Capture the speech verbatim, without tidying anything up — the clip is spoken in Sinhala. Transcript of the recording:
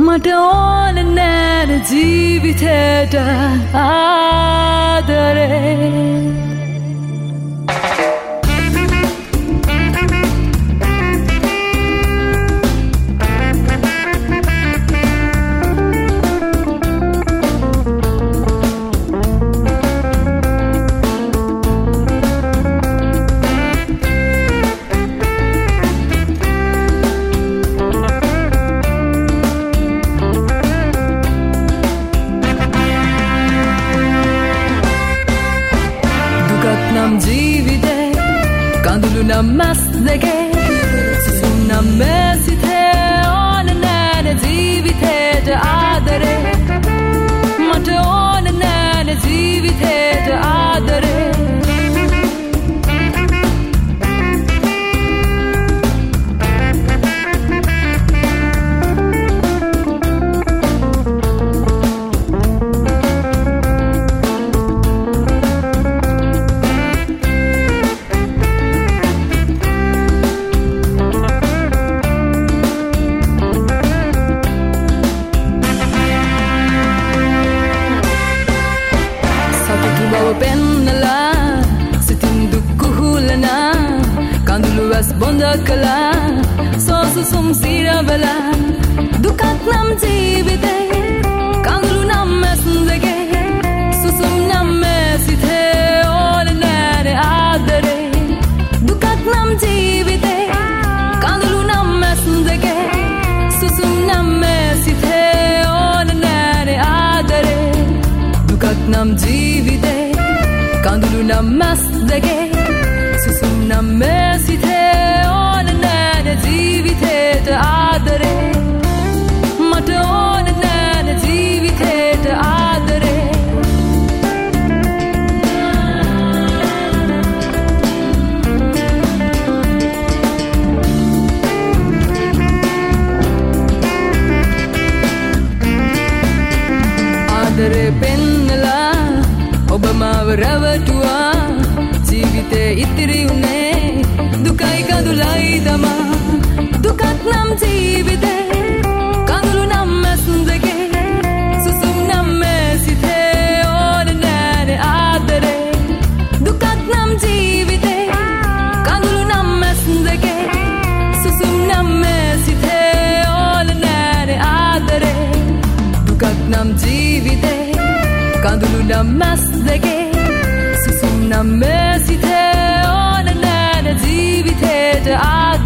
මට ඕන නෑන ජීවිතේට ආදරේ ජීවිතේ කඳුළු නම් මස් දෙකේ සුසුම් නම් මැසිතේ ඕන නෑන ජීවිතේට ආදරේ මට ඕන නෑන ජීවිතේට ආදරේ බොඳකලා සෝසුසුම් සිරවලා දුකක් නම් ජීවිතේ කඳුළු නම් මැස් දෙකේ සුසුම් නම් මැසිතේ ඕන නෑන ආදරේ දුකක් නම් ජීවිතේ කඳුළු නම් මැස් දෙකේ සුසුම් නම් මැසිතේ ඕන නෑන ආදරේ දුකක් නම් ජීවිතේ කඳුළු නම් මැස් දෙකේ සුසුම් නම් මැසිතේ ජීවිතේට ආදරේ මට ඕන නෑන ජීවිතේට ආදරේ ආදරේ පෙන්නලා ඔබ මාව රැවටුවා ජීවිතේ ඉතිරි උනේ දුකයි කඳුලයි තමා දුකක් නම් ජීවිතේ කඳුළු නම් මැස් දෙකේ සුසුම් නම් මැසිතේ ඕන නෑන ආදරේ දුකක් නම් ජීවිතේ කඳුළු නම් මැස් දෙකේ සුසුම් නම් මැසිතේ ඕන නෑන ආදරේ දුකක් නම් ජීවිතේ කඳුළු නම් මැස් දෙකේ සුසුම් නම් මැසිතේ ඕන නෑන ජීවිතේට ආදරේ